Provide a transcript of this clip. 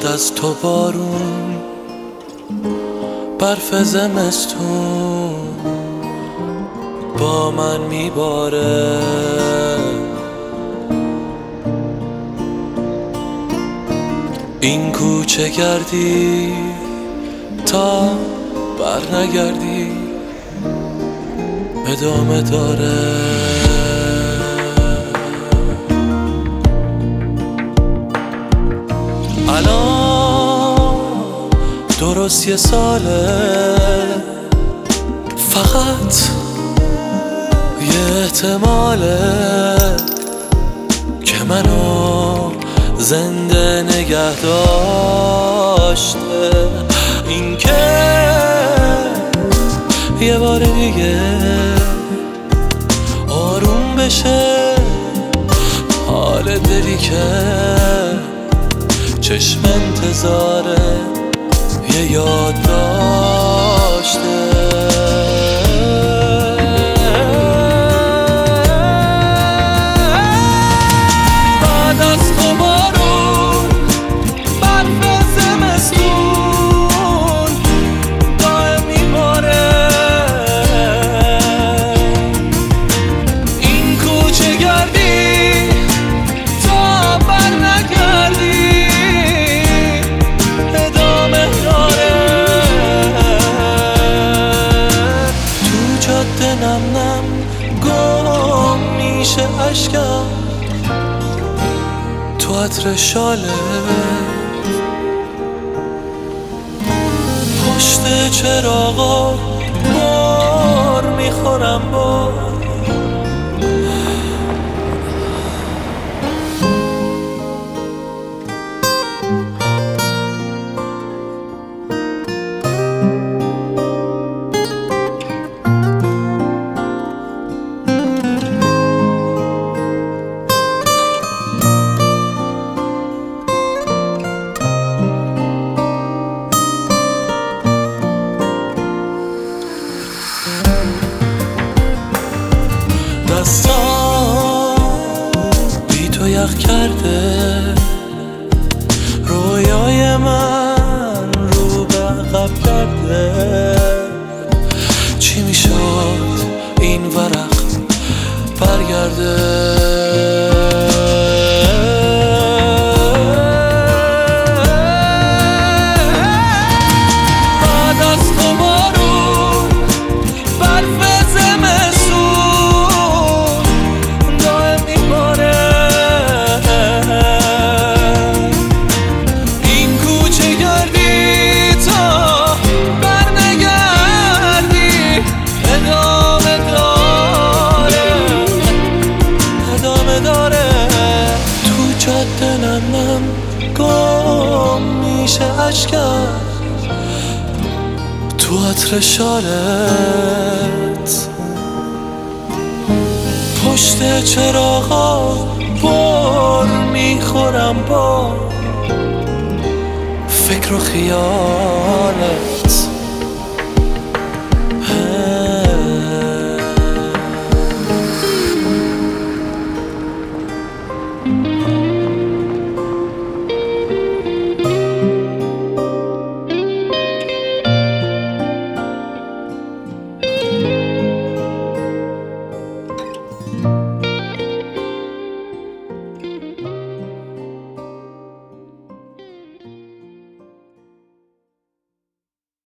از تو بارون، برف زمستون با من میباره. این کوچه گردی تا بر نگردی ادامه داره. الان درست 1 ساله، فقط یه احتماله که منو زنده نگه داشته. این که یه بار دیگه آروم بشه حال دلی که چشم انتظاره یه یاد داشته. بعد از تو بارون، برف زمستون دائم میباره. این کوچه گردی تا بر نگردی ادامه داره. تو جاده نم نم گم میشه اشکم، تو عطر شاله پشت چراغا بار میخورم با. دستام بی تو یخ کرده، رویای من رو به عقب کرده. چی میشد این ورق برگرده؟ دلم گم میشه اشکم، تو عطر شالت پشت چراغا بار میخورم با فکر و خیالت.